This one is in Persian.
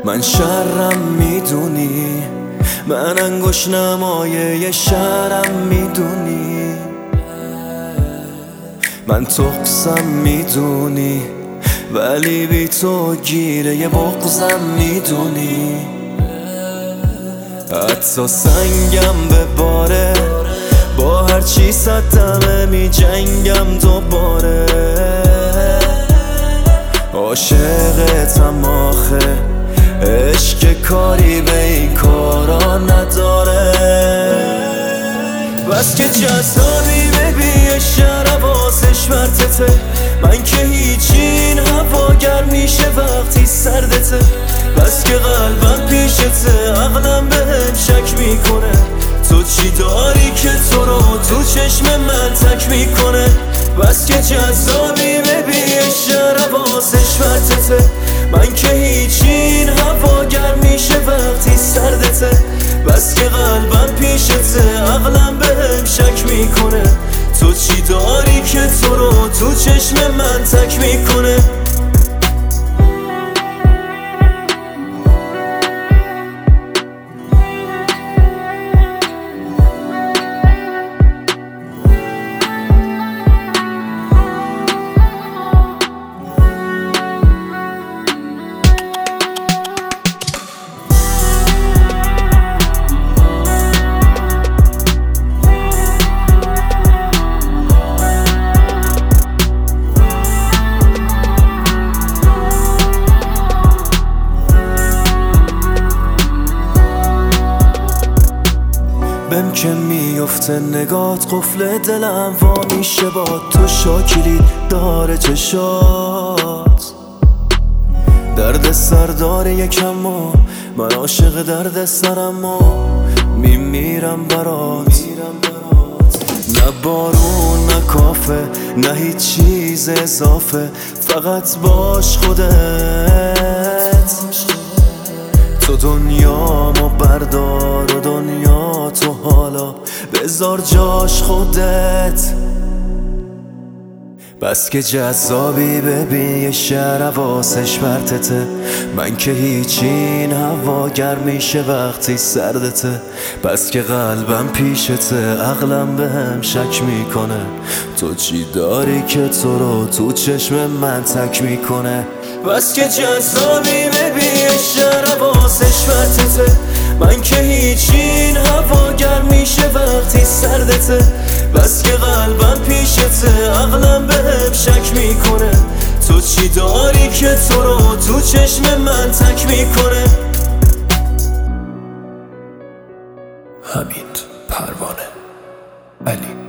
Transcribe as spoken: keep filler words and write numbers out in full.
من شرم میدونی، من انگوش نمایه شرم میدونی، من تقصم میدونی، ولی بی تو گیره یه بغضم میدونی. حتی سنگم به باره، با هرچی صدمه می جنگم دوباره. عاشقتم آخه، عشق کاری به این کارا نداره. بس که جذابی ببی شرم واسش مرتته، من که هیچی این هوا گرم میشه وقتی سردته. بس که قلبم پیشته، عقلم بهم شک میکنه، تو چی داری که تو رو تو چشم من تک میکنه. بس که جذابی ببی شرم واسش مرتته، من که هیچی این هوا گرم میشه وقتی سردته. بس که قلبم پیشته، عقلم بهم شک میکنه، تو چی داری که تو رو تو چشم من تک میکنه. بهم که میفته نگات، قفل دلم وا میشه با تو، شاکلی داره چشات. درد سر داره یکم و من عاشق درد سرم و میمیرم برات. نه بارون نه کافه نه هیچ چیز اضافه، فقط باش خودت. تو دنیامو بردار و دنیا تو حالا بذار جاش خودت. بس که جذابی ببین یه شهر واسش برتته، من که هیچی این هوا گرم میشه وقتی سردته. بس که قلبم پیشته، عقلم بهم شک میکنه، تو چی داری که تو رو تو چشم من تک میکنه. بس که جذابی ببین یه شهر واسش برتته، من که هیچی این هوا گرم میشه وقتی سردته. بس که قلبم پیشته، عقلم بهم شک میکنه، تو چی داری که تو رو تو چشم من تک میکنه. حمید پروانه علی